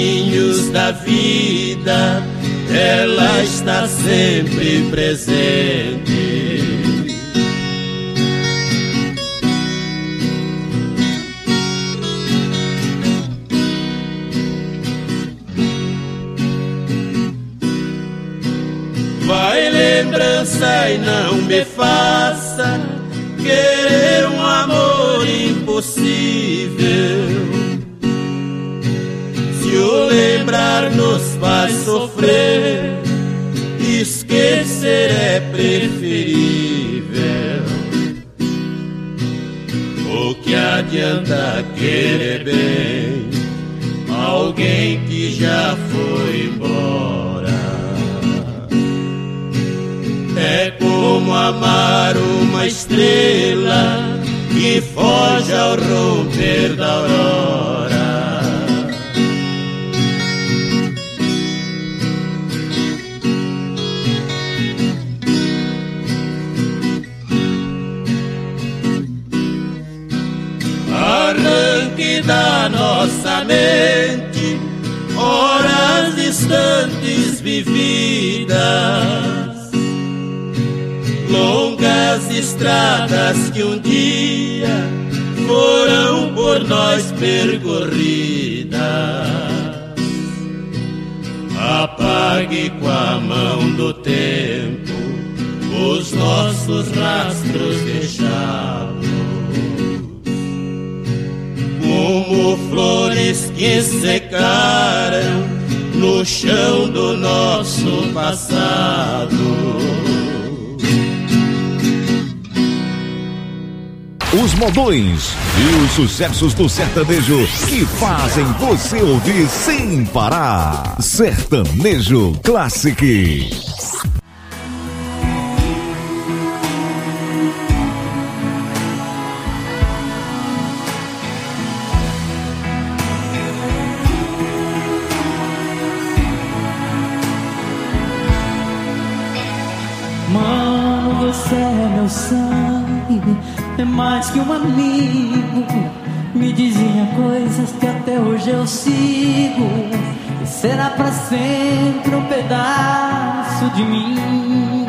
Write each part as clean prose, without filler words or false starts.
Da vida, ela está sempre presente. Vai lembrança e não me faça querer um amor impossível. Se o lembrar nos faz sofrer, esquecer é preferível. O que adianta querer bem alguém que já foi embora? É como amar uma estrela que foge ao romper da aurora. Arranque da nossa mente horas distantes vividas, longas estradas que um dia foram por nós percorridas. Apague com a mão do tempo os nossos rastros deixados, como flores que secaram no chão do nosso passado. Os modões e os sucessos do sertanejo que fazem você ouvir sem parar. Sertanejo Classic. Mano, você é meu sangue, é mais que um amigo. Me dizia coisas que até hoje eu sigo, e será pra sempre um pedaço de mim.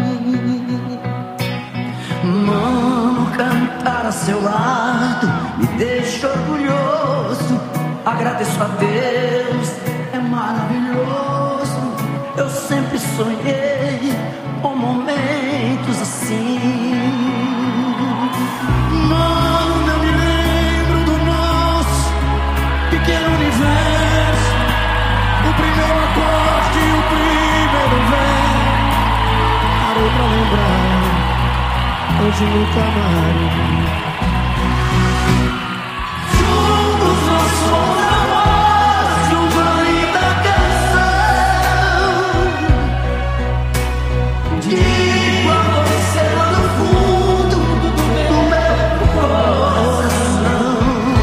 Mano, cantar a seu lado me deixa orgulhoso. Agradeço a Deus, é maravilhoso. Eu sempre sonhei com momentos assim. Mano, eu me lembro do nosso pequeno universo, o primeiro acorde e o primeiro verso. Parou pra lembrar, hoje nunca mais. Juntos nós somos a voz de um vale da canção. Digo a você lá no fundo do meu coração.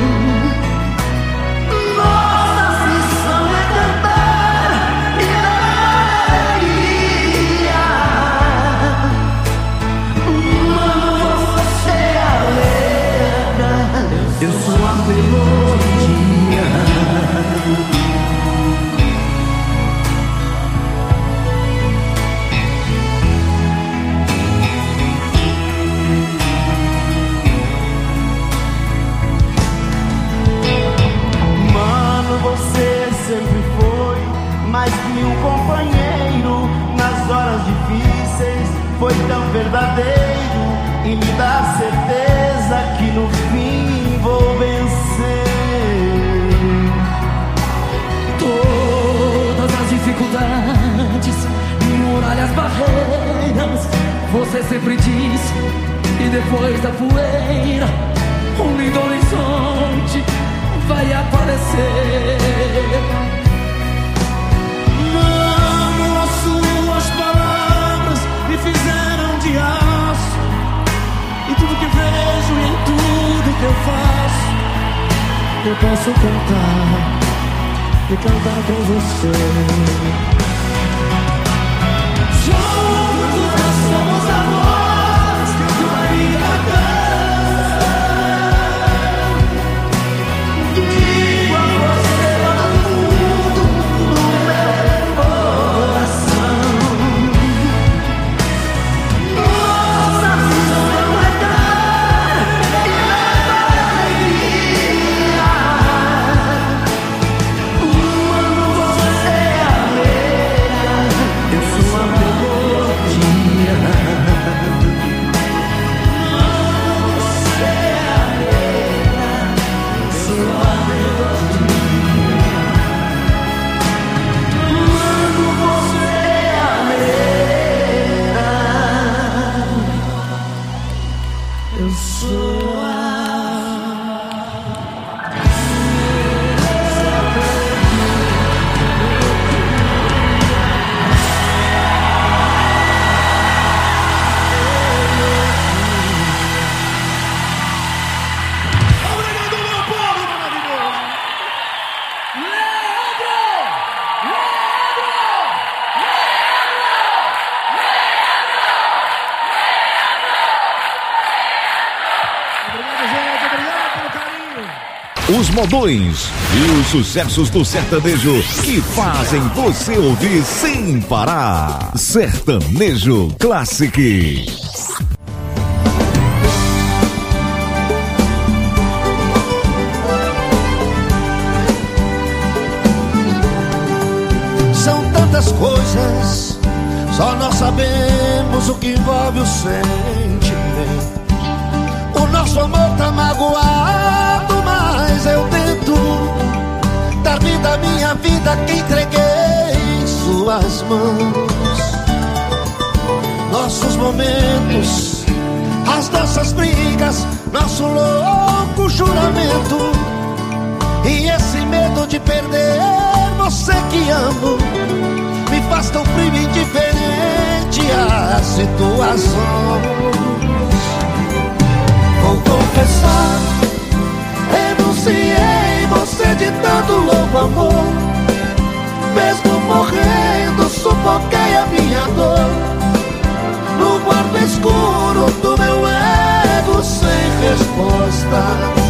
Nossa missão é cantar e dar alegria. Mano, você é a letra, eu sou a melodia. Mano, você sempre foi mais que um companheiro. Nas horas difíceis foi tão verdadeiro e me dá certeza que no fim vou vencer. Todas as dificuldades, muralhas, barreiras, você sempre disse, e depois da poeira um lindo horizonte vai aparecer. Mano, as suas palavras me fizeram de aço, e tudo que vejo e em tudo que eu faço, eu posso cantar e cantar com você. Juntos nós somos a voz de uma linda canção. Digo a você lá no fundo Os modões e os sucessos do sertanejo que fazem você ouvir sem parar. Sertanejo Classic. São tantas coisas, só nós sabemos o que envolve o sentimento. O nosso amor tá magoado, mas eu tento dar vida à minha vida que entreguei em suas mãos. Nossos momentos, as nossas brigas, nosso louco juramento, e esse medo de perder você que amo me faz tão frio e indiferente às situações. Vou confessar, renunciei você de tanto louco amor. Mesmo morrendo, sufoquei a minha dor no quarto escuro do meu ego sem resposta.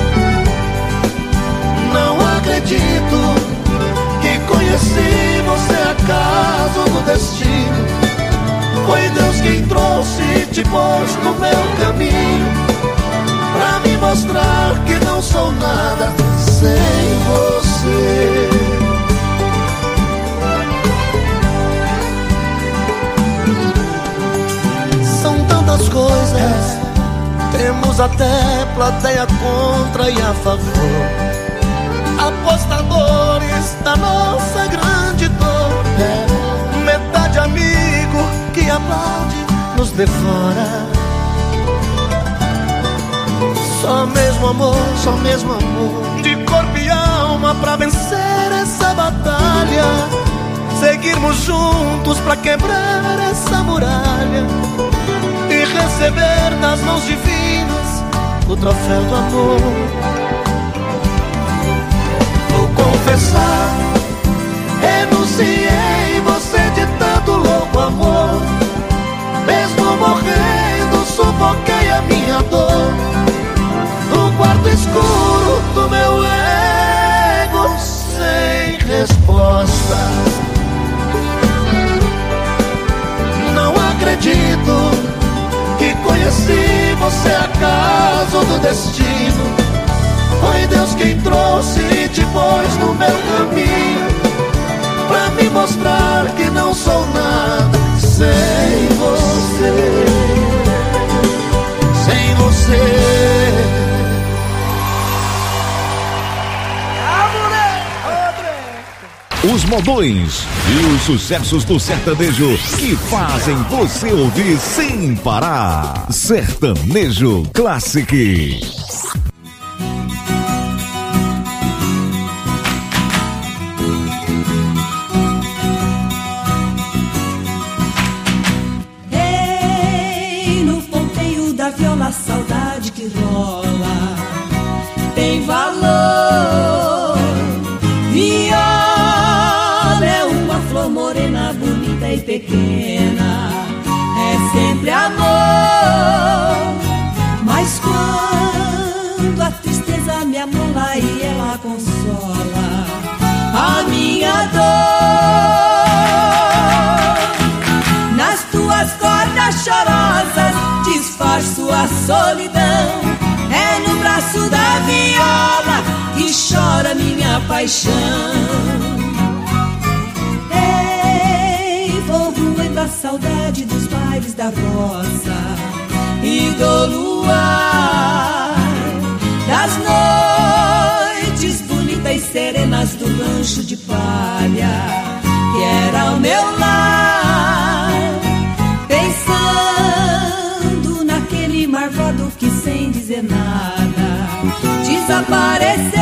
Não acredito que conheci você acaso do destino. Foi Deus quem trouxe e te pôs no meu caminho, pra me mostrar que não sou nada sem você. São tantas coisas, temos até plateia contra e a favor, apostadores da nossa grande dor. Metade amigo que aplaude nos devora. Só mesmo amor, de corpo e alma pra vencer essa batalha. Seguirmos juntos pra quebrar essa muralha e receber das mãos divinas o troféu do amor. Vou confessar, renunciei você de tanto louco amor. Mesmo morrendo, sufoquei a minha dor no quarto escuro do meu ego sem resposta. Não acredito que conheci você acaso do destino. Foi Deus quem trouxe e te pôs no meu caminho, pra me mostrar que não sou nada sem você. Sem você. Os modões e os sucessos do sertanejo que fazem você ouvir sem parar. Sertanejo Classic. Ei, no ponteio da viola, a saudade que rola tem valor. Viola é uma flor morena, bonita e pequena, é sempre amor. Mas quando a tristeza me amola e ela consola a minha dor, nas tuas cordas chorosas disfarço a solidão. É no braço da viola que chora minha paixão. Ei, vou roendo a saudade dos bailes da roça e do luar, das noites bonitas e serenas do rancho de palha que era o meu lar, pensando naquele marvado que sem dizer nada desapareceu.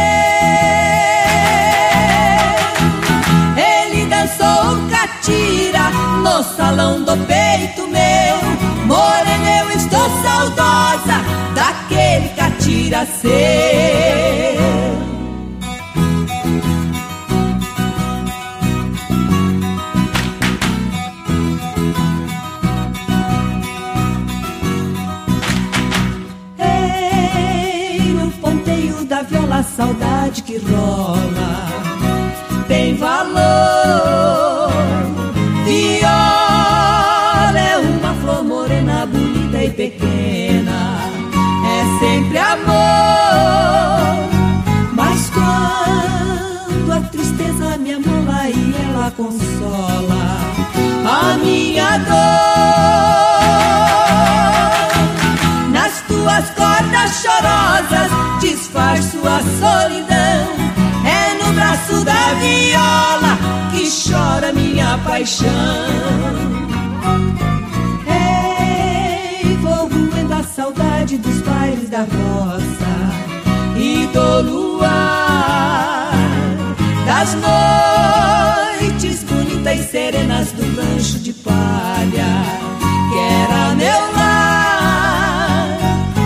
Ele dançou um catira no salão do peito meu. Morena, eu estou saudosa daquele catira seu. saudade que rola tem valor. Viola é uma flor morena, bonita e pequena, é sempre amor. Mas quando a tristeza me amola e ela consola a minha dor, nas tuas cordas chorosas desfaz sua solidão. É no braço da viola que chora minha paixão. Ei, vou roendo a saudade dos bailes da roça e do luar, das noites bonitas e serenas do rancho de palha que era meu lar,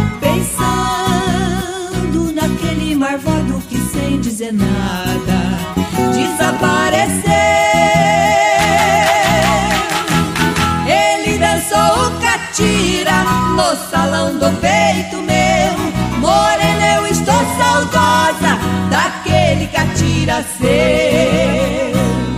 pensando naquele marvado que sem dizer nada desapareceu. Ele dançou o catira no salão do peito meu. Morena, eu estou saudosa daquele catira seu.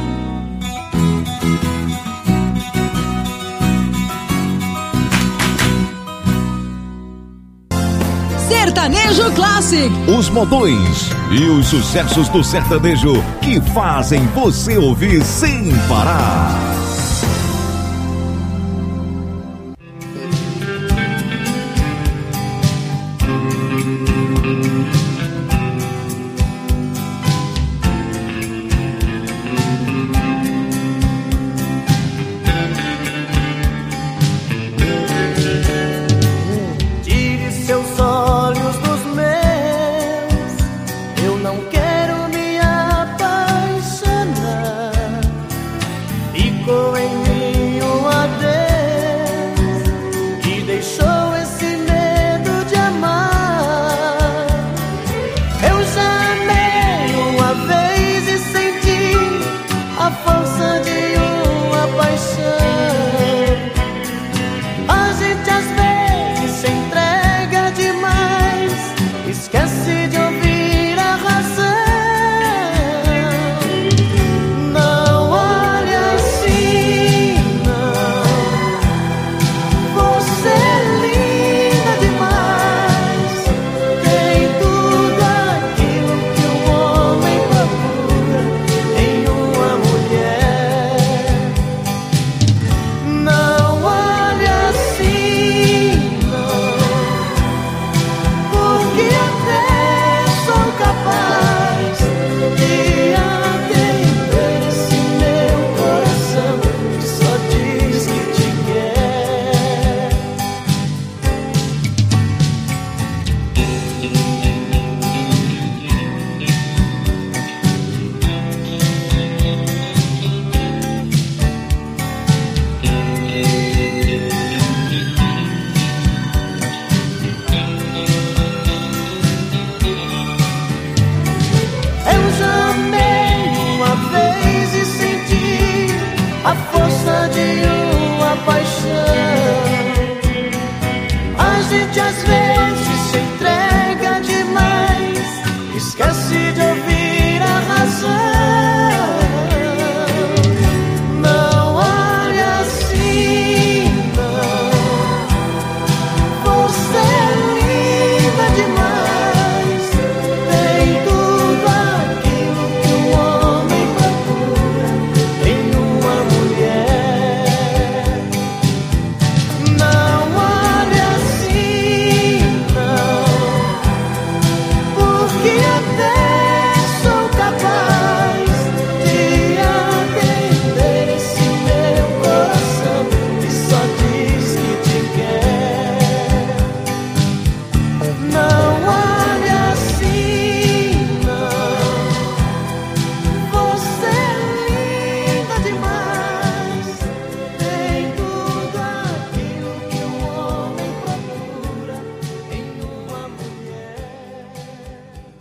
Sertanejo Classic. Os modões e os sucessos do sertanejo que fazem você ouvir sem parar.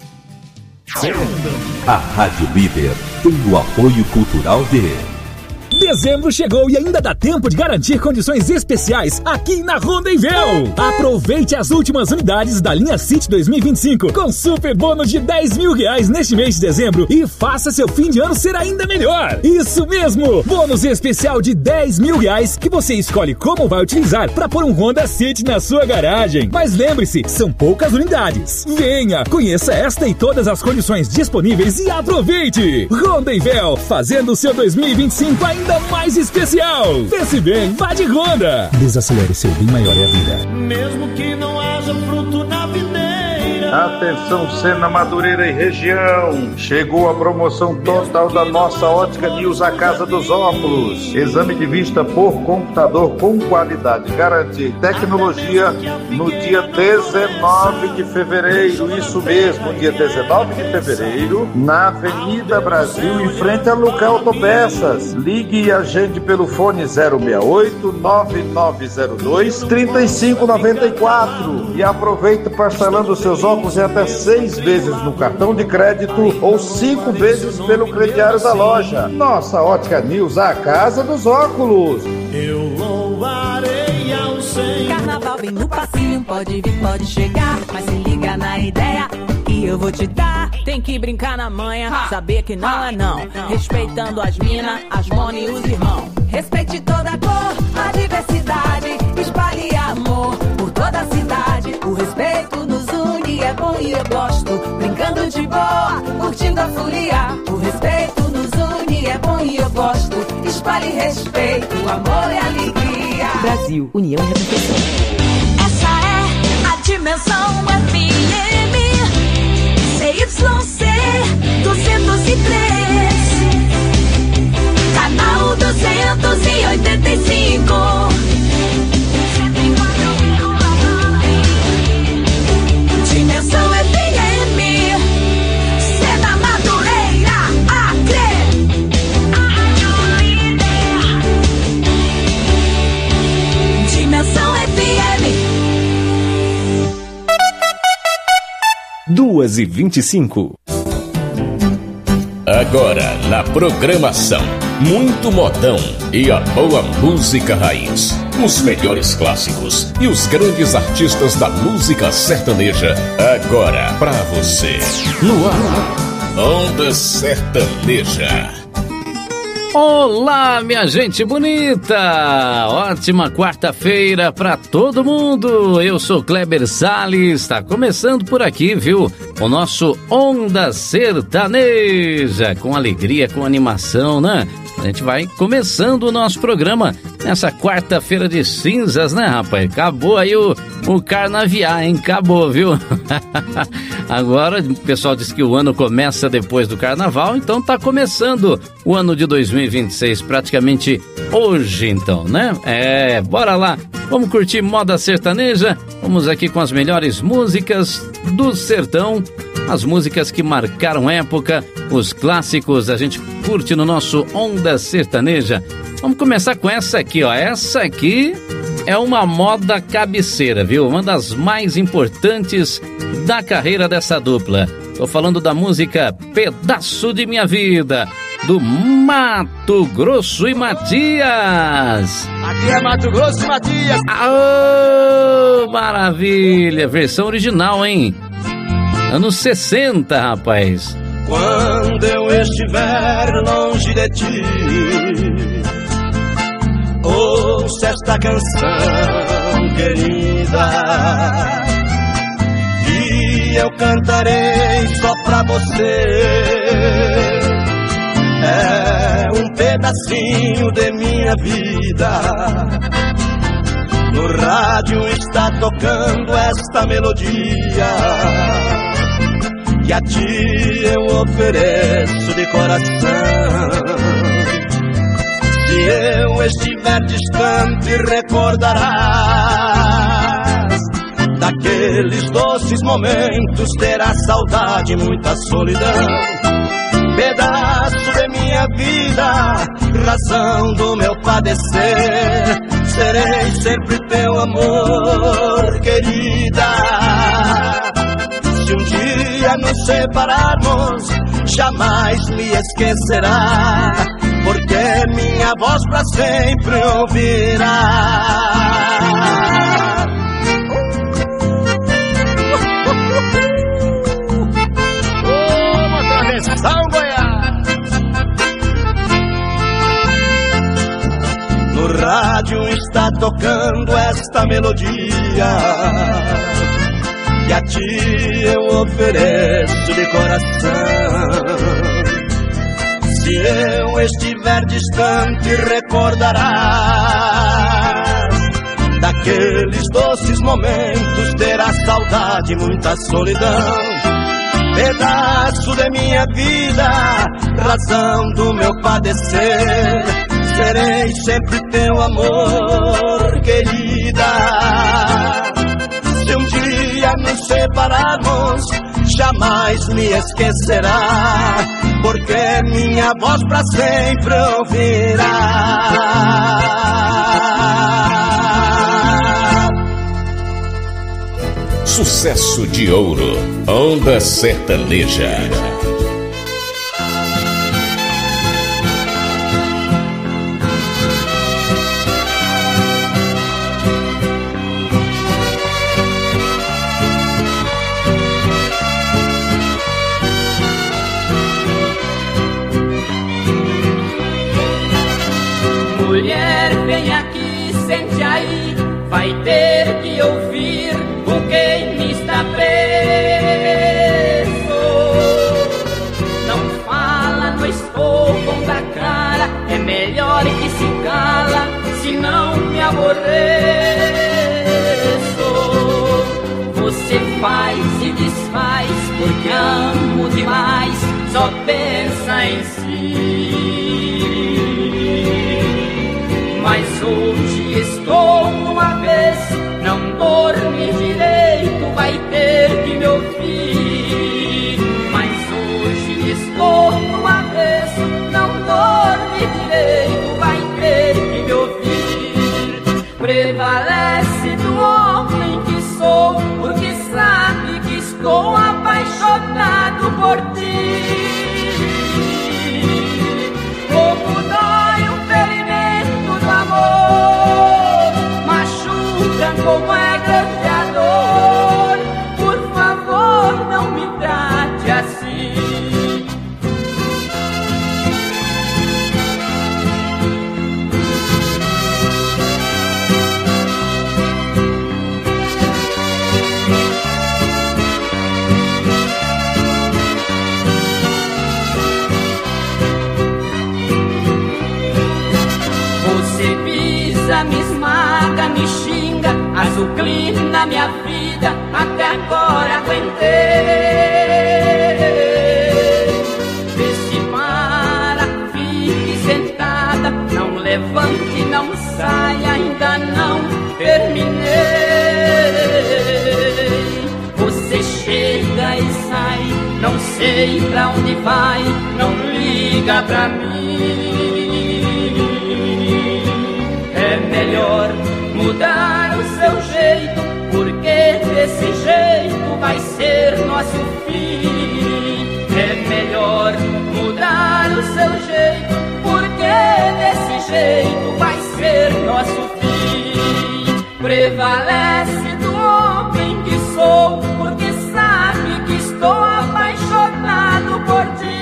A Rádio Líder tem o apoio cultural de Dezembro chegou e ainda dá tempo de garantir condições especiais aqui na Rondevel. Aproveite as últimas unidades da linha City 2025 com super bônus de R$10 mil neste mês de dezembro e faça seu fim de ano ser ainda melhor. Isso mesmo! Bônus especial de R$10 mil que você escolhe como vai utilizar para pôr um Honda City na sua garagem. Mas lembre-se, são poucas unidades. Venha, conheça esta e todas as condições disponíveis e aproveite! Rondevel, fazendo o seu 2025 ainda mais especial. Pense bem, vá de Honda. Desacelere, seu bem maior é a vida. Mesmo que não haja fruto na videira. Atenção, Sena, Madureira e região. Chegou a promoção total da nossa Ótica News, a Casa dos Óculos. Exame de vista por computador com qualidade. Garante tecnologia no dia 19 de fevereiro. Isso mesmo, dia 19 de fevereiro, na Avenida Brasil, em frente a Lucas Autopeças. Ligue e agende pelo fone 068-9902-3594 e aproveite parcelando seus óculos em até 6 vezes no cartão de crédito ou 5 vezes pelo crediário da loja. Nossa Ótica News, a Casa dos Óculos. Eu louvarei ao Senhor. Carnaval vem no passinho, pode vir, pode chegar, mas se liga na ideia que eu vou te dar. Tem que brincar na manha, saber que não é não. Respeitando as minas, as mona e os irmãos. Respeite toda a cor, a diversidade. Espalhe amor por toda a cidade. O respeito nos une, é bom e eu gosto. Brincando de boa, curtindo a folia. O respeito nos une, é bom e eu gosto. Espalhe respeito, amor e alegria. Brasil, União e Representação. Essa é a Dimensão FM CYC 203, canal 285. Dimensão FM, Sena, Madureira, Acre. Dimensão FM. 2h25. Agora na programação, muito modão e a boa música raiz. Os melhores clássicos e os grandes artistas da música sertaneja. Agora pra você. No ar, Onda Sertaneja. Olá, minha gente bonita! Ótima quarta-feira pra todo mundo! Eu sou Kleber Salles, tá começando por aqui, viu? O nosso Onda Sertaneja, com alegria, com animação, né? A gente vai começando o nosso programa nessa quarta-feira de cinzas, né, rapaz? Acabou aí o carnaviar, hein? Acabou, viu? Agora o pessoal diz que o ano começa depois do carnaval, então tá começando o ano de 2026 praticamente hoje, então, né? Bora lá, vamos curtir moda sertaneja, vamos aqui com as melhores músicas do sertão, as músicas que marcaram época, os clássicos a gente curte no nosso Onda Sertaneja. Vamos começar com essa aqui, ó. Essa aqui é uma moda cabeceira, viu? Uma das mais importantes da carreira dessa dupla. Tô falando da música Pedaço de Minha Vida, do Mato Grosso e Matias. Aqui é Mato Grosso e Matias. Aô, maravilha! Versão original, hein? Anos 60, rapaz. Quando eu estiver longe de ti, ouça esta canção querida, e eu cantarei só pra você. É um pedacinho de minha vida. No rádio está tocando esta melodia, e a ti eu ofereço de coração. Se eu estiver distante, recordarás daqueles doces momentos, terás saudade e muita solidão. Pedaço de minha vida, razão do meu padecer, serei sempre teu amor, querida. Se um dia nos separarmos, jamais me esquecerá, porque minha minha voz pra sempre ouvirá. Travessão Goiás. No rádio está tocando esta melodia que a ti eu ofereço de coração. Se eu estiver distante, recordarás daqueles doces momentos, terás saudade, muita solidão. Pedaço de minha vida, razão do meu padecer. Serei sempre teu amor, querida. Se um dia nos separarmos, jamais me esquecerá, porque minha voz pra sempre ouvirá. Sucesso de ouro, Onda Sertaneja. Mulher, vem aqui, sente aí, vai ter que ouvir o que me está preso. Não fala no esporro da cara, é melhor que se cala, se não me aborreço. Você faz e desfaz, porque amo demais, só pensa em si. Mas hoje estou uma vez, não dorme direito, vai ter que me ouvir. Mas hoje estou uma vez, não dorme direito, vai ter que me ouvir. Prevalece do homem que sou, porque sabe que estou apaixonado por ti. Como dói o ferimento do amor, machuca como é grande a dor. Por favor, não me trate assim. Você pisa, me esmaga, me xinga, azucrina minha vida, até agora aguentei. Vê se para, fique sentada, não levante, não saia, ainda não terminei. Você chega e sai, não sei pra onde vai, não liga pra mim. É melhor mudar o seu jeito, porque desse jeito vai ser nosso fim. É melhor mudar o seu jeito, porque desse jeito vai ser nosso fim. Prevalece do homem que sou, porque sabe que estou apaixonado por ti.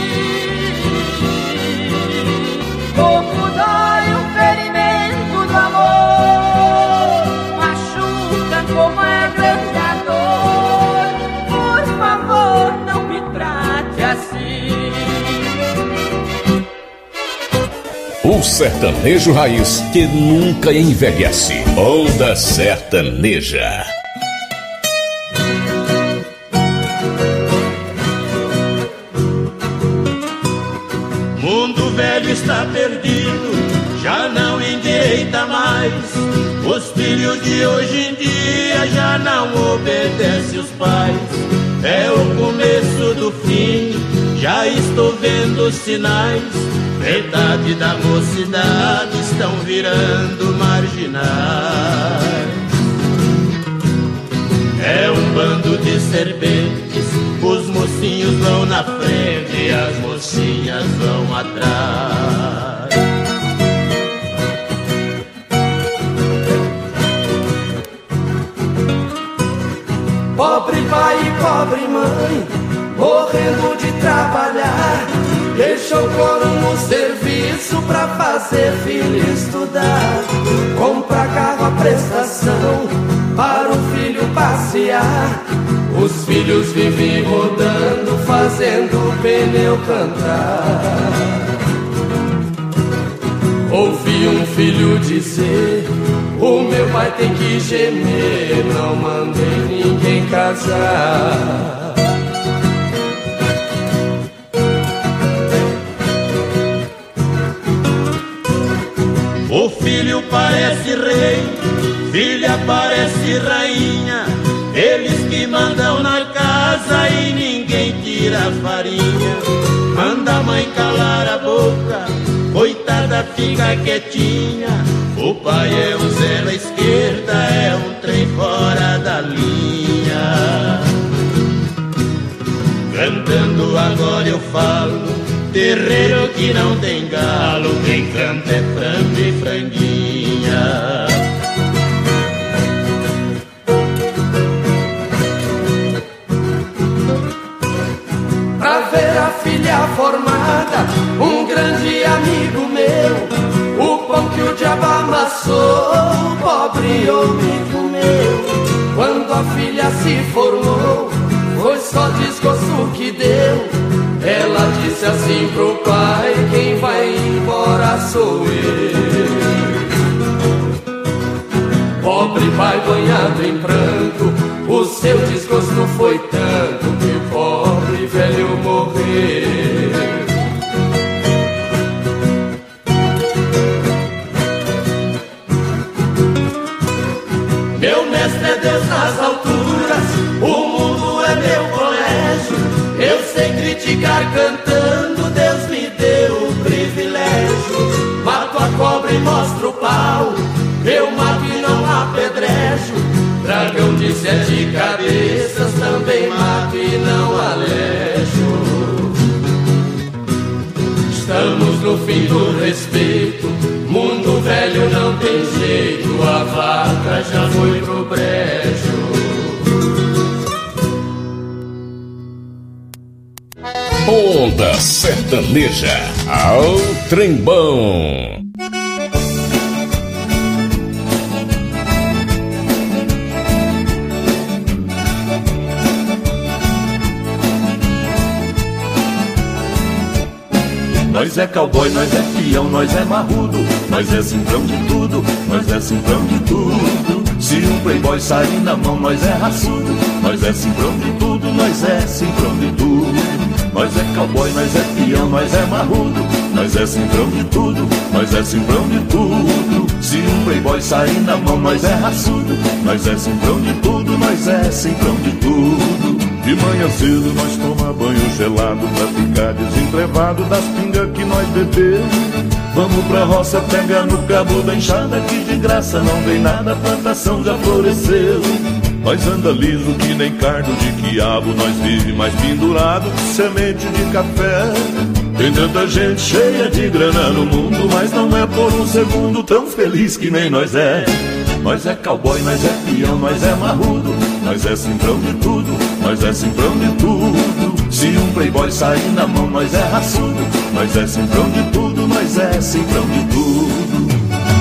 Como dói o ferimento do amor, machuca como é grande a dor. Por favor, não me trate assim. O sertanejo raiz que nunca envelhece. Onda Sertaneja. Mundo velho está perdido, já não endireita mais. Os filhos de hoje em dia já não obedecem os pais. É o começo do fim, já estou vendo sinais. Metade da mocidade estão virando marginais. É um bando de serpentes, os mocinhos vão na frente e as mocinhas vão atrás. pobre mãe, morrendo de trabalhar, deixou o couro no serviço pra fazer filho estudar. Compra carro à prestação para o filho passear. Os filhos vivem rodando, fazendo o pneu cantar. Ouvi um filho dizer: o meu pai tem que gemer, não mandei ninguém casar. O filho parece rei, filha parece rainha, eles que mandam na casa e ninguém tira a farinha. Manda a mãe calar a boca, coitada fica quietinha. O pai é um zero à esquerda, é um trem fora da linha. Cantando agora eu falo, terreiro que não tem galo, quem canta é frango e franguinha. Pra ver a filha formada, um grande amigo meu, o pão que o diabo amassou, o pobre homem comeu. Quando a filha se formou, foi só desgosto que deu. Ela disse assim pro pai: quem vai embora sou eu. Pobre pai banhado em pranto, o seu desgosto foi tanto que o pobre velho morreu. Meu mestre é Deus nas alturas, o mundo é meu colégio. Eu sei criticar cantando, Deus me deu o privilégio. Mato a cobra e mostro o pau, eu mato e não apedrejo. Dragão de 7 cabeças, também mato e não alejo. Estamos no fim do respeito, mundo velho não tem jeito, a vaca já foi pro brejo. Onda Sertaneja, ao trembão. Nós é cowboy, nós é peão, nós é marrudo, nós é simprão de tudo, nós é simprão de tudo. Se um playboy sair na mão, nós é raçudo, nós é simprão de tudo, nós é simprão de tudo. Nós é cowboy, nós é peão, nós é marrudo, nós é simprão de tudo, nós é simprão de tudo. Se um playboy sair na mão, nós é raçudo, nós é simprão de tudo, nós é simprão de tudo. De manhã cedo nós toma banho gelado pra ficar desentrevado das pingas que nós bebemos. Vamos pra roça pegar no cabo da enxada que de graça não vem nada, a plantação já floresceu. Nós anda liso que nem cardo de quiabo, nós vive mais pendurado que semente de café. Tem tanta gente cheia de grana no mundo, mas não é por um segundo tão feliz que nem nós é. Nós é cowboy, nós é peão, nós é marrudo, nós é simprão de tudo, nós é simprão de tudo. Se um playboy sair na mão, nós é raçudo, nós é simprão de tudo, nós é simprão de tudo.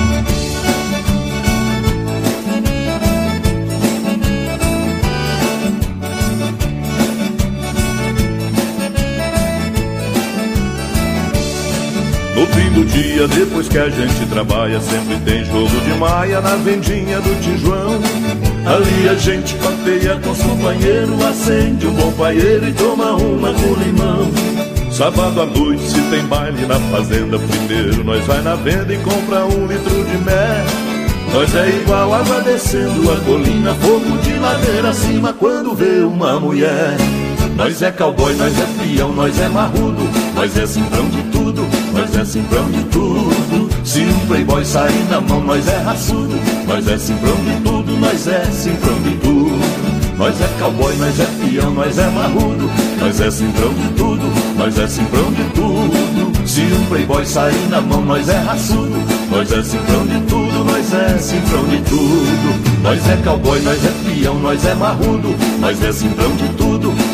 No fim do dia, depois que a gente trabalha, sempre tem jogo de maia na vendinha do Tijuão. Ali a gente papeia com os companheiros, acende um bom paieiro e toma uma com limão. Sábado à noite, se tem baile na fazenda, primeiro nós vai na venda e compra 1 litro de mel. Nós é igual água descendo a colina, fogo de ladeira acima quando vê uma mulher. Nós é cowboy, nós é peão, nós é marrudo, nós é simprão de tudo, nós é simprão de tudo. Se um playboy sair na mão, nós é raçudo, nós é simprão de tudo, nós é simprão de tudo. Nós é cowboy, nós é peão, nós é marrudo, nós é simprão de tudo, nós é simprão de tudo. Se um playboy sair na mão, nós é raçudo, nós é simprão de tudo, nós é simprão de tudo. Nós é cowboy, nós é peão, nós é marrudo, nós é simprão de tudo,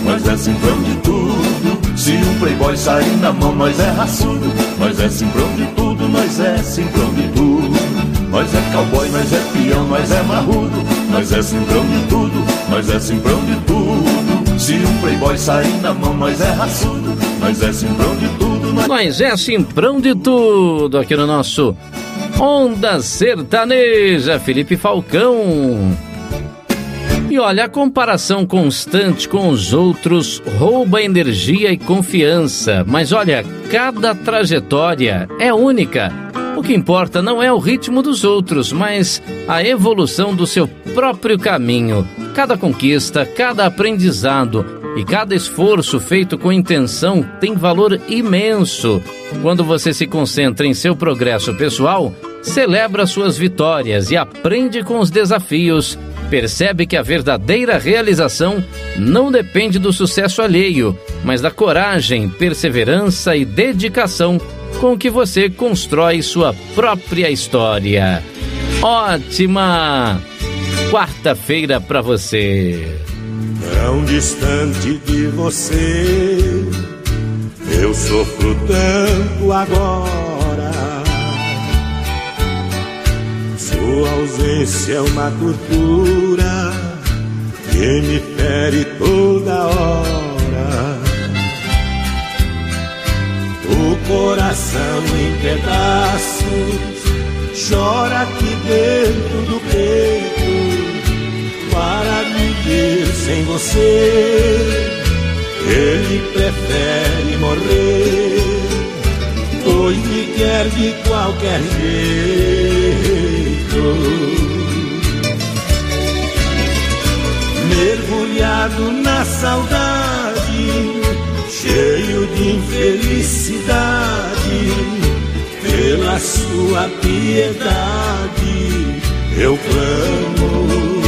nós é simplão de tudo. Se um playboy sair na mão, nós é raçudo, nós é simplão de tudo, nós é simplão de tudo. Nós é cowboy, nós é peão, nós é marrudo, nós é simplão de tudo, nós é simplão de tudo. Se um playboy sair na mão, nós é raçudo, nós é simplão de tudo. Nós é simplão de tudo aqui no nosso Onda Sertaneja, Felipe Falcão. E olha, a comparação constante com os outros rouba energia e confiança. Mas olha, cada trajetória é única. O que importa não é o ritmo dos outros, mas a evolução do seu próprio caminho. Cada conquista, cada aprendizado e cada esforço feito com intenção tem valor imenso. Quando você se concentra em seu progresso pessoal, celebra suas vitórias e aprende com os desafios. Percebe que a verdadeira realização não depende do sucesso alheio, mas da coragem, perseverança e dedicação com que você constrói sua própria história. Ótima quarta-feira para você. Tão distante de você, eu sofro tanto agora. Sua ausência é uma tortura que me fere toda hora. O coração em pedaços chora aqui dentro do peito. Para viver sem você, ele prefere morrer, pois me quer de qualquer jeito. Mergulhado na saudade, cheio de infelicidade, pela sua piedade eu clamo.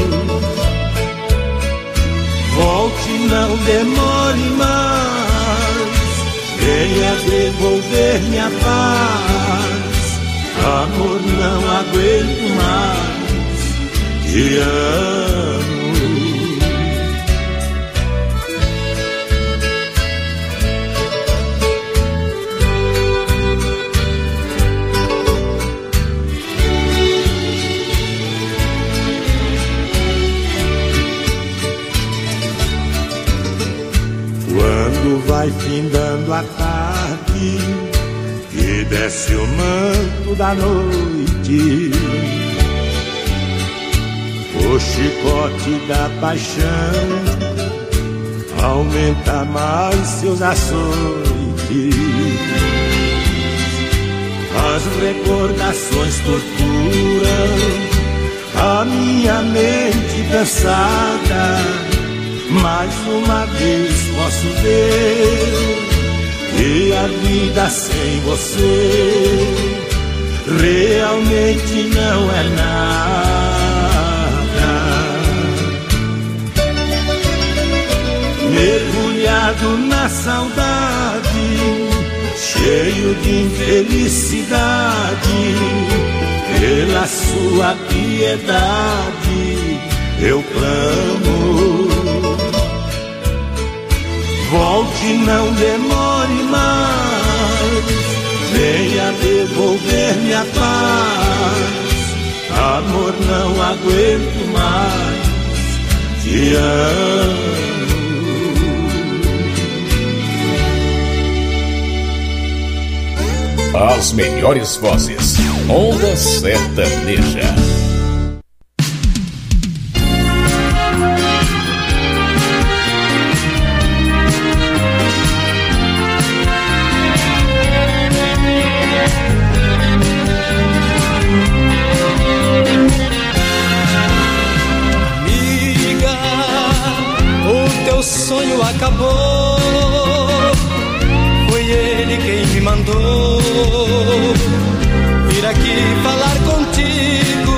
Volte, não demore mais, venha devolver minha paz. Amor, não aguento mais, te amo. Quando vai findando a tarde e desce o manto da noite, o chicote da paixão aumenta mais seus açoites. As recordações torturam a minha mente cansada. Mais uma vez posso ver que a vida sem você realmente não é nada. Mergulhado na saudade, cheio de infelicidade, pela sua piedade eu clamo. Volte, não demore mais, venha devolver minha paz. Amor, não aguento mais, te amo. As melhores vozes, Onda Sertaneja. Sonho acabou, foi ele quem me mandou vir aqui falar contigo.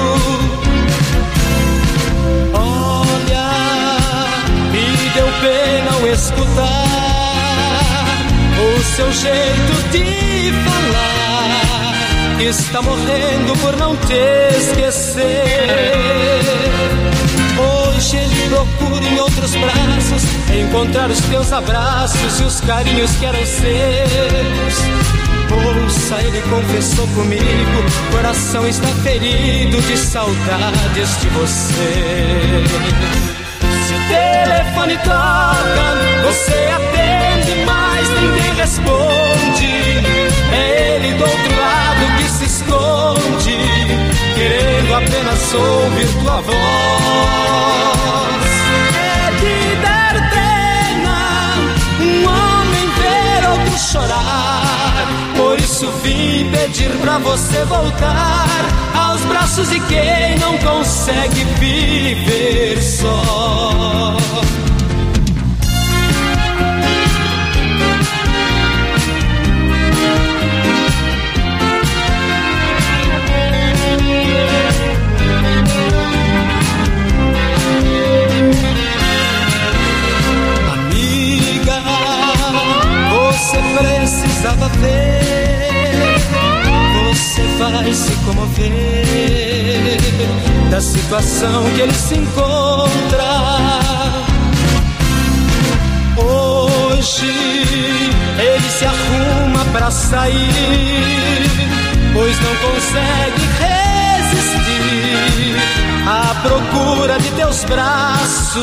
Olha, me deu pena ao escutar o seu jeito de falar, que está morrendo por não te esquecer. Hoje ele Procuro em outros braços encontrar os teus abraços e os carinhos que eram seus. Ouça, ele confessou comigo, coração está ferido de saudades de você. Se o telefone toca, você atende, mas ninguém responde. É ele do outro lado que se esconde, querendo apenas ouvir tua voz. É de dar pena um homem ver outro chorar. Por isso vim pedir pra você voltar aos braços de quem não consegue viver só. Amiga, você precisava ver, você vai se comover da situação que ele se encontra. Hoje ele se arruma pra sair, pois não consegue resistir à procura de teus braços.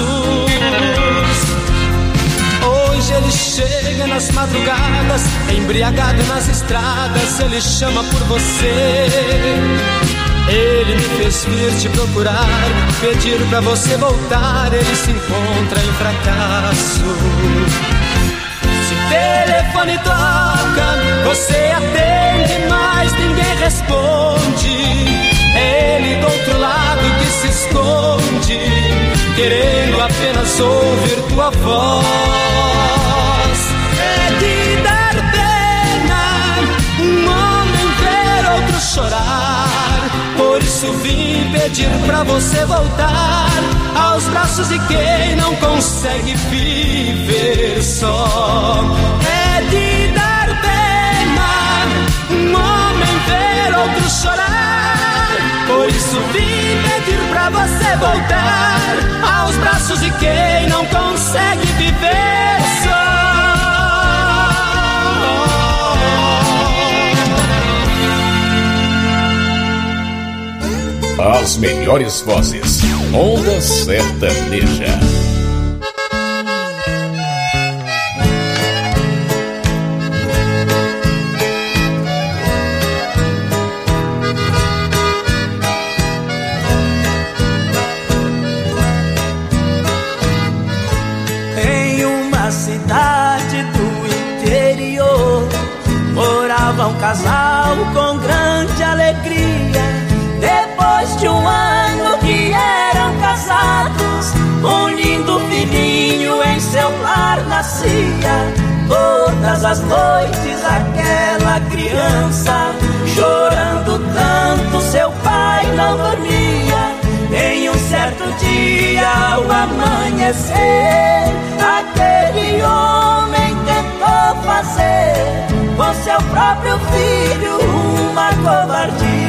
Hoje ele chega nas madrugadas, embriagado nas estradas, ele chama por você. Ele me fez vir te procurar, pedir pra você voltar, ele se encontra em fracasso. Se o telefone toca, você atende, mas ninguém responde. É ele do outro lado que se esconde, querendo apenas ouvir tua voz. É de dar pena um homem ver outro chorar. Por isso vim pedir pra você voltar aos braços de quem não consegue viver só. É de dar pena um homem ver outro chorar. Por isso vim pedir pra você voltar aos braços de quem não consegue viver só. As melhores vozes, Onda Sertaneja. Em uma cidade do interior morava um casal com grande alegria. Depois de um ano que eram casados, um lindo filhinho em seu lar nascia. Todas as noites aquela criança, chorando tanto, seu pai não dormia. Em um certo dia, ao amanhecer, aquele homem tentou fazer com seu próprio filho uma covardia.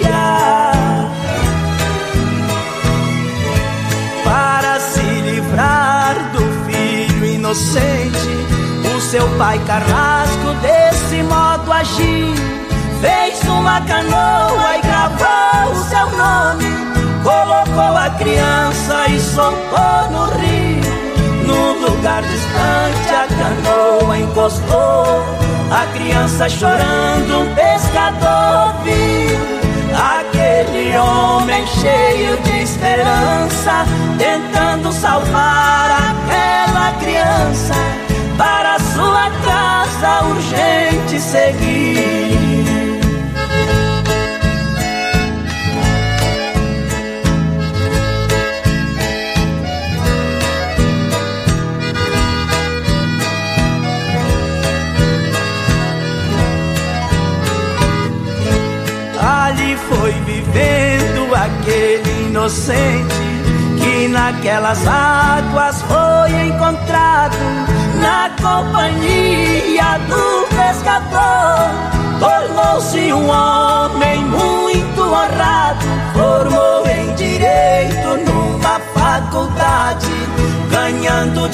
Para se livrar do filho inocente, o seu pai carrasco desse modo agiu. Fez uma canoa e gravou o seu nome, colocou a criança e soltou no rio. Num lugar distante a canoa encostou, a criança chorando um pescador viu. Aquele homem cheio de esperança, tentando salvar aquela criança, para sua casa urgente seguir. Ali foi vivendo aquele inocente que naquelas águas foi encontrado, na companhia do pescador. Tornou-se um homem muito honrado, formou em direito numa faculdade,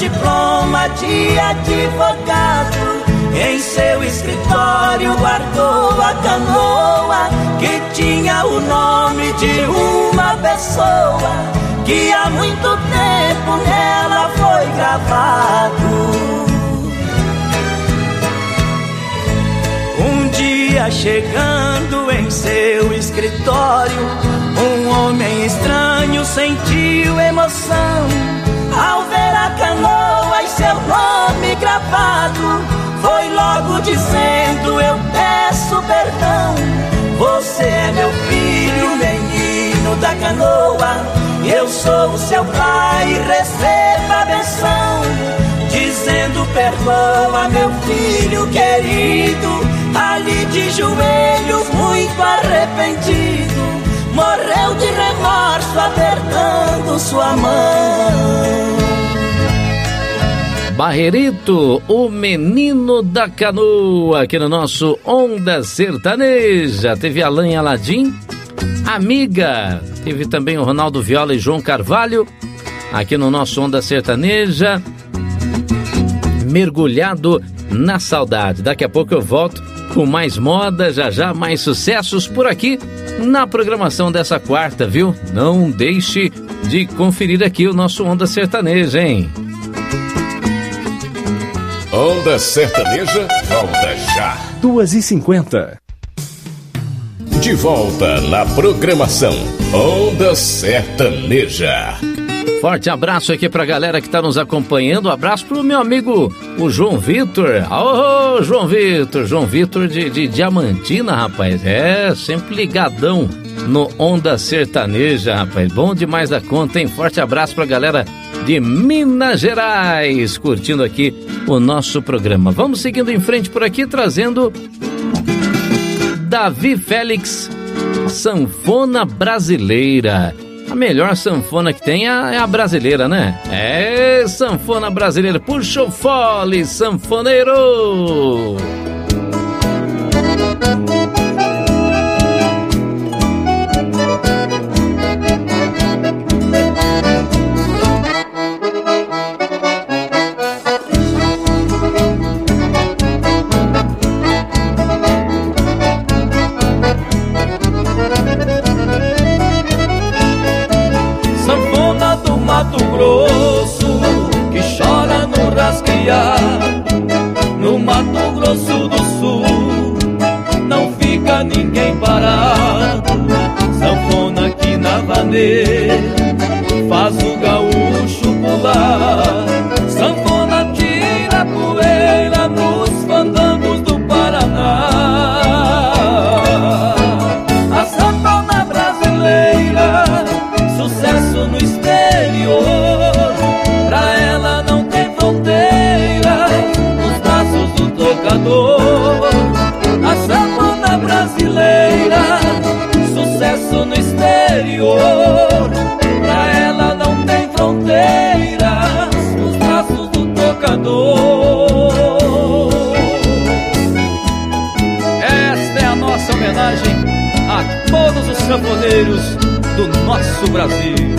diploma de advogado. Em seu escritório guardou a canoa que tinha o nome de uma pessoa que há muito tempo nela foi gravado. Um dia chegando em seu escritório, um homem estranho sentiu emoção ao ver a canoa e seu nome gravado. Foi logo dizendo: eu peço perdão, você é meu filho, menino da canoa. Eu sou o seu pai, receba a benção. Dizendo: perdoa, meu filho querido. Ali de joelhos, muito arrependido, morreu de remorso, apertando sua mão. Barrerito, o menino da canoa, aqui no nosso Onda Sertaneja. Teve Alan e Aladim, Amiga. Teve também o Ronaldo Viola e João Carvalho, aqui no nosso Onda Sertaneja. Mergulhado na Saudade. Daqui a pouco eu volto com mais moda, já mais sucessos por aqui na programação dessa quarta, viu? Não deixe de conferir aqui o nosso Onda Sertaneja, hein? Onda Sertaneja volta já. 2h50. De volta na programação Onda Sertaneja. Forte abraço aqui pra galera que tá nos acompanhando. Abraço pro meu amigo, o João Vitor. Ô, João Vitor. João Vitor de Diamantina, rapaz. É, sempre ligadão no Onda Sertaneja, rapaz. Bom demais da conta, hein? Forte abraço pra galera de Minas Gerais, curtindo aqui o nosso programa. Vamos seguindo em frente por aqui, trazendo Davi Félix, Sanfona Brasileira. A melhor sanfona que tem é a brasileira, né? É, sanfona brasileira. Puxa o fole, sanfoneiro! No Mato Grosso do Sul não fica ninguém parado. Sanfona aqui na vaneira faz o gaúcho pular. Sanfona tira poeira nos fandangos do Paraná. A sanfona brasileira, sucesso no exterior. Pra ela não tem fronteira nos braços do tocador. A sanfona brasileira, sucesso no exterior. Pra ela não tem fronteiras nos braços do tocador. Esta é a nossa homenagem a todos os sanfoneiros do nosso Brasil.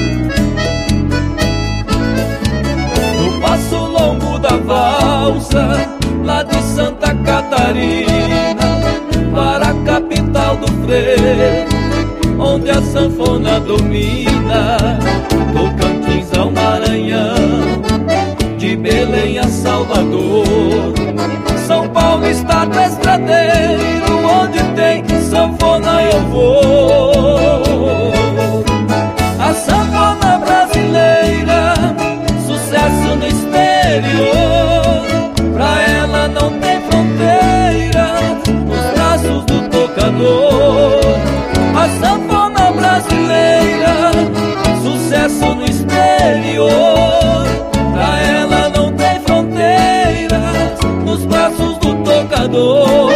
Passo longo da valsa, lá de Santa Catarina, para a capital do frevo, onde a sanfona domina. Tocantins ao Maranhão, de Belém a Salvador, São Paulo, estado estradeiro, onde tem sanfona eu vou. A sanfona brasileira, sucesso no exterior. Pra ela não tem fronteira nos braços do tocador. A sanfona brasileira, sucesso no exterior. Pra ela não tem fronteira nos braços do tocador.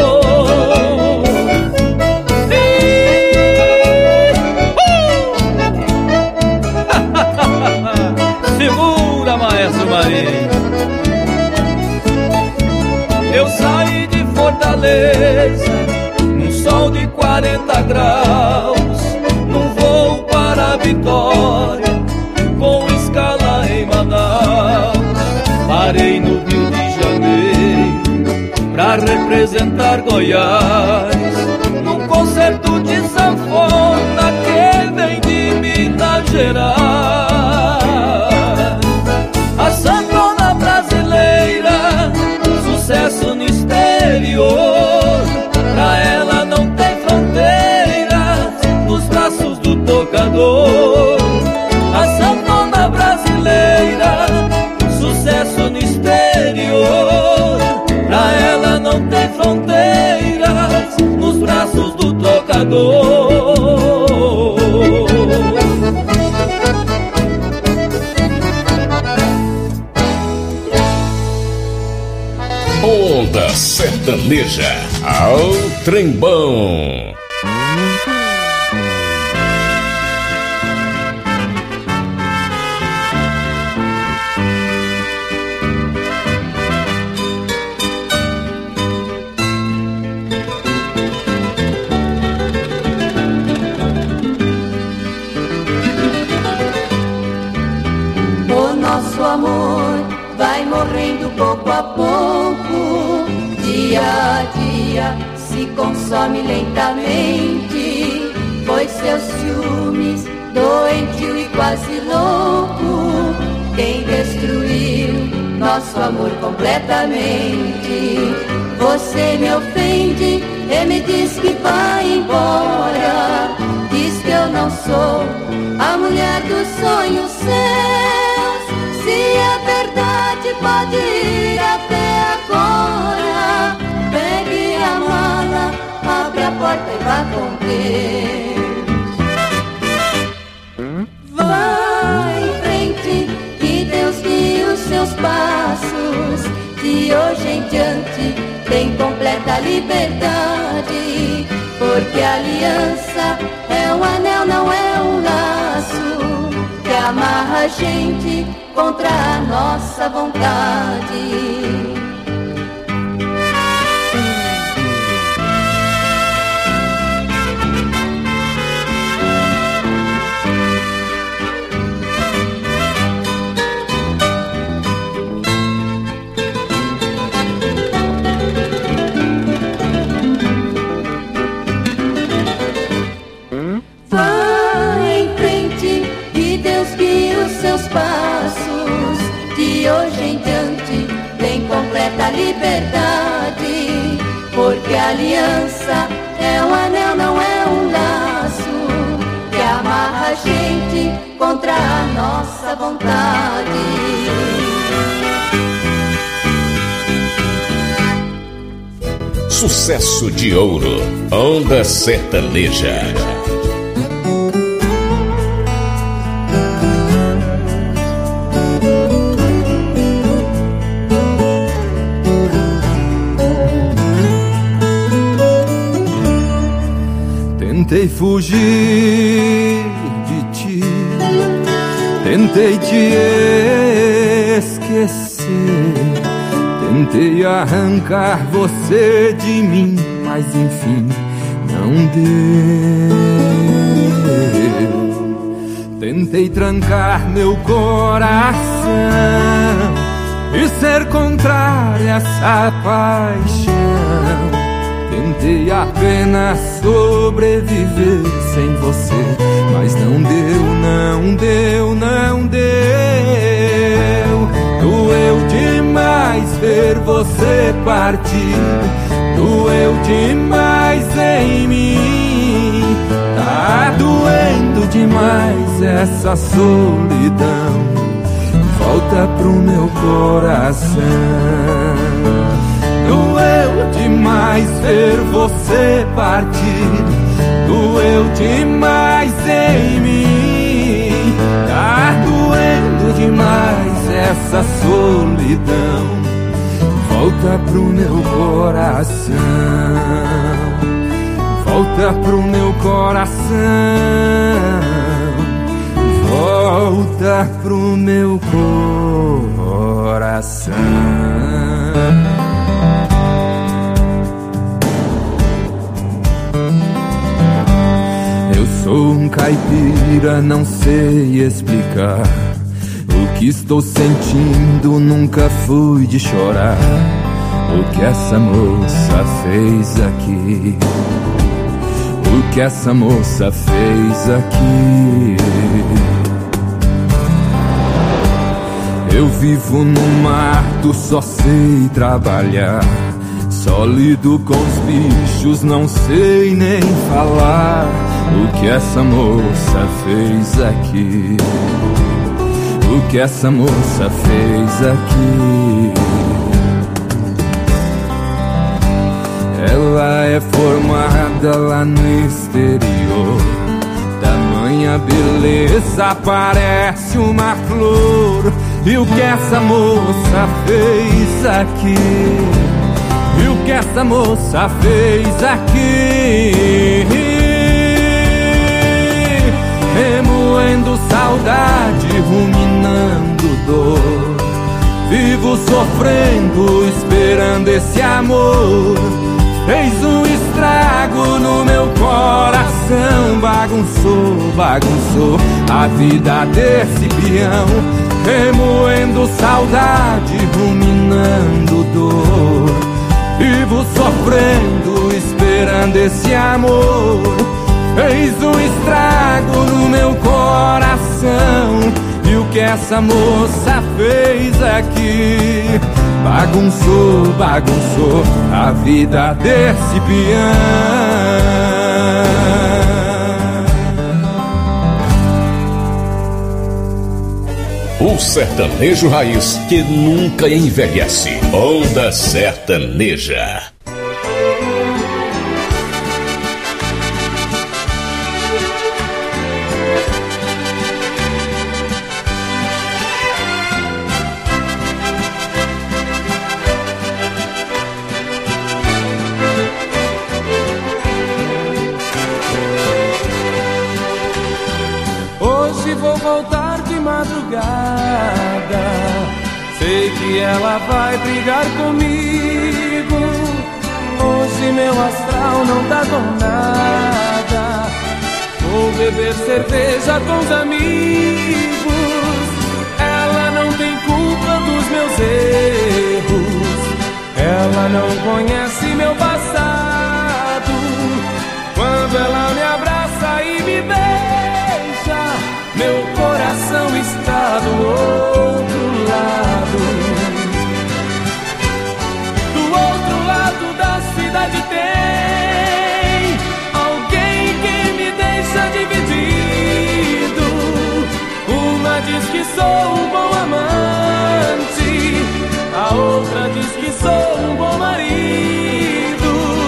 Eu saí de Fortaleza num sol de 40 graus, num voo para Vitória com escala em Manaus. representar Goiás num concerto de sanfona que vem de Minas Gerais. A sanfona brasileira, sucesso no exterior, pra ela não tem fronteiras nos braços do tocador. A sanfona brasileira, sucesso no exterior, pra ela não tem fronteiras nos braços do tocador. Onda Sertaneja ao Trembão. O nosso amor vai morrendo pouco a pouco, dia a dia se consome lentamente, pois seus ciúmes, doentio e quase louco, quem destruiu nosso amor completamente. Você me ofende e me diz que vai embora, diz que eu não sou a mulher dos sonhos seus. Se é verdade, pode ir até agora. Pegue a mala, abre a porta e vá com Deus. Vai em frente, que Deus guie os seus passos. De hoje em diante tem completa liberdade, porque a aliança é um anel, não é um laço, que amarra a gente contra a nossa vontade. Vai em frente e Deus guie os seus passos. De hoje em diante tem completa liberdade, porque a aliança é um anel, não é um laço, que amarra a gente contra a nossa vontade. Sucesso de ouro, Onda Sertaneja. Tentei fugir de ti, tentei te esquecer, tentei arrancar você de mim, mas enfim não deu. Tentei trancar meu coração e ser contrário a essa paixão. Tentei apenas sobreviver sem você, mas não deu, não deu, não deu. Doeu demais ver você partir, doeu demais em mim. Tá doendo demais essa solidão, volta pro meu coração. Doeu demais ver você partir, doeu demais em mim. Tá doendo demais essa solidão, volta pro meu coração, volta pro meu coração, volta pro meu coração. Sou um caipira, não sei explicar o que estou sentindo, nunca fui de chorar. o que essa moça fez aqui. O que essa moça fez aqui. Eu vivo no mato, só sei trabalhar. Só lido com os bichos, não sei nem falar. O que essa moça fez aqui. O que essa moça fez aqui. Ela é formada lá no exterior. Tamanha beleza, parece uma flor. E o que essa moça fez aqui? E o que essa moça fez aqui? Remoendo saudade, ruminando dor. Vivo sofrendo, esperando esse amor. Fez um estrago no meu coração. Bagunçou, bagunçou a vida desse peão. Remoendo saudade, ruminando dor. Vivo sofrendo, esperando esse amor. Fez um estrago no meu coração. E o que essa moça fez aqui? Bagunçou, bagunçou a vida desse peão. O sertanejo raiz que nunca envelhece. Onda Sertaneja. Hoje vou voltar de madrugada. Sei que ela vai brigar comigo. Hoje meu astral não tá com nada. Vou beber cerveja com os amigos. Ela não tem culpa dos meus erros. Ela não conhece meu passado. Quando ela me abraça e me beija, meu coração está do outro lado. Do outro lado da cidade tem alguém que me deixa dividido. Uma diz que sou um bom amante, a outra diz que sou um bom marido.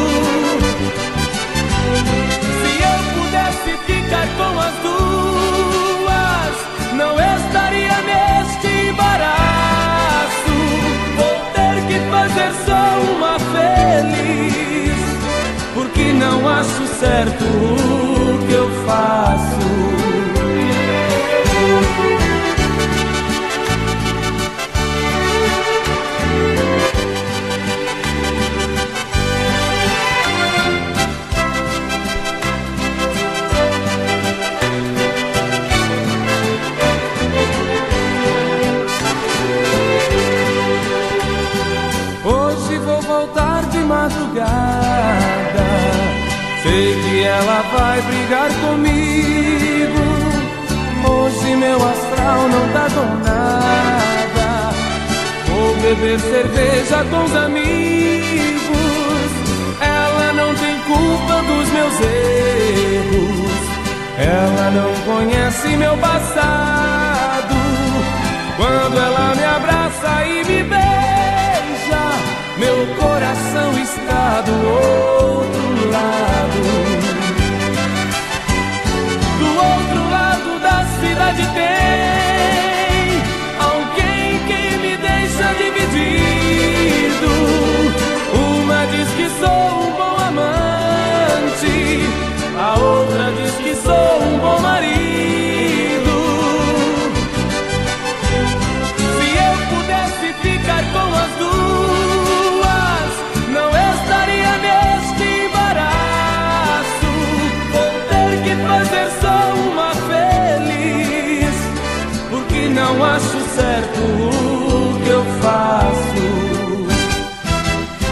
Se eu pudesse ficar com as duas, não estaria neste embaraço. Vou ter que fazer só uma feliz, porque não acho certo o que eu faço. Madrugada, sei que ela vai brigar comigo. Hoje meu astral não tá com nada. Vou beber cerveja com os amigos. Ela não tem culpa dos meus erros. Ela não conhece meu passado. Quando ela me abraça e me beija, meu coração está do outro lado. Do outro lado da cidade tem alguém que me deixa dividido. Uma diz que sou um bom amante, a outra diz que sou um bom marido. Se eu pudesse ficar com as duas, não estaria neste embaraço. Vou ter que fazer só uma feliz, porque não acho certo o que eu faço.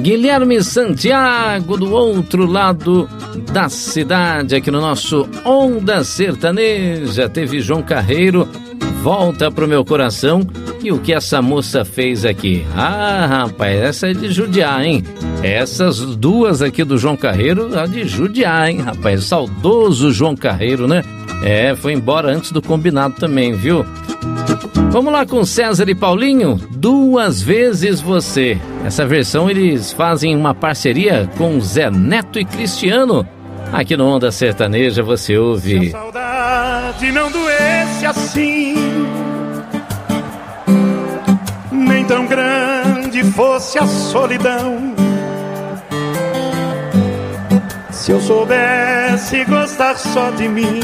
Guilherme Santiago, do outro lado da cidade, aqui no nosso Onda Sertaneja. Teve João Carreiro, Volta Pro Meu Coração. E o que essa moça fez aqui? Ah, rapaz, essa é de judiar, hein? Essas duas aqui do João Carreiro, é de judiar, hein, rapaz? Saudoso João Carreiro, né? Foi embora antes do combinado também, viu? Vamos lá com César e Paulinho, Duas Vezes Você. Essa versão eles fazem uma parceria com Zé Neto e Cristiano. Aqui no Onda Sertaneja você ouve. Se a saudade não doesse assim, nem tão grande fosse a solidão, se eu soubesse gostar só de mim,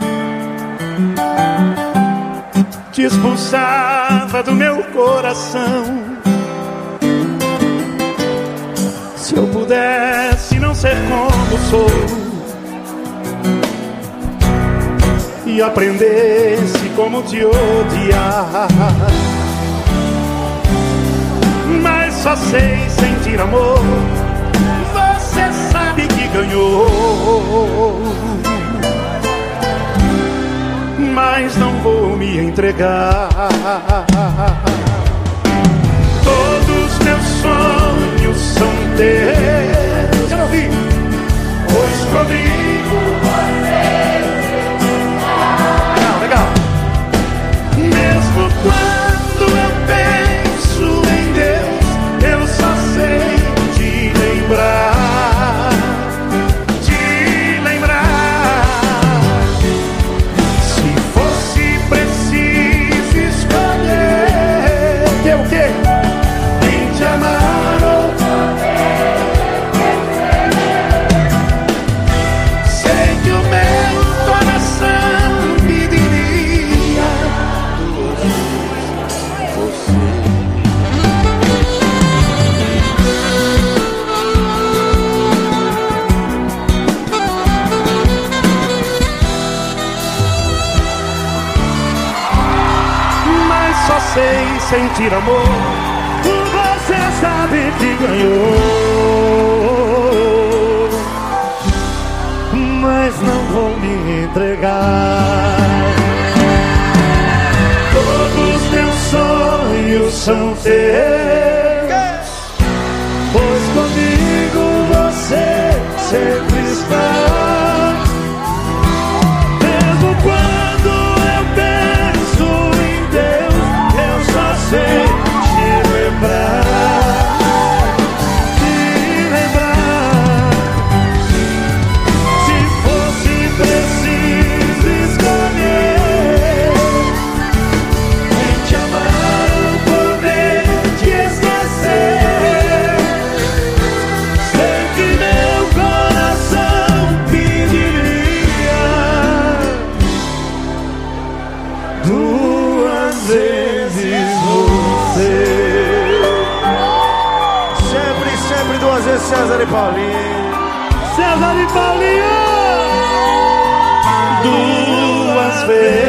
te expulsava do meu coração. Se eu pudesse não ser como sou e aprendesse como te odiar, mas só sei sentir amor, você sabe que ganhou, mas não vou me entregar. Todos meus sonhos são teus. Eu não vi. Pois comigo você. Legal, legal. Mesmo quando eu penso em Deus, eu só sei te lembrar. Te lembrar. Se fosse preciso escolher, que é o quê? Nem te amar ou poder esquecer. Sei que o meu coração pediria você. Mas só sei sentir amor, você sabe que ganhou, mas não vou me entregar. Todos meus sonhos são teus, pois comigo você sempre está. Mesmo quando eu penso em Deus, eu só sei te lembrar. César e Paulinho. César e Paulinho. Duas vezes.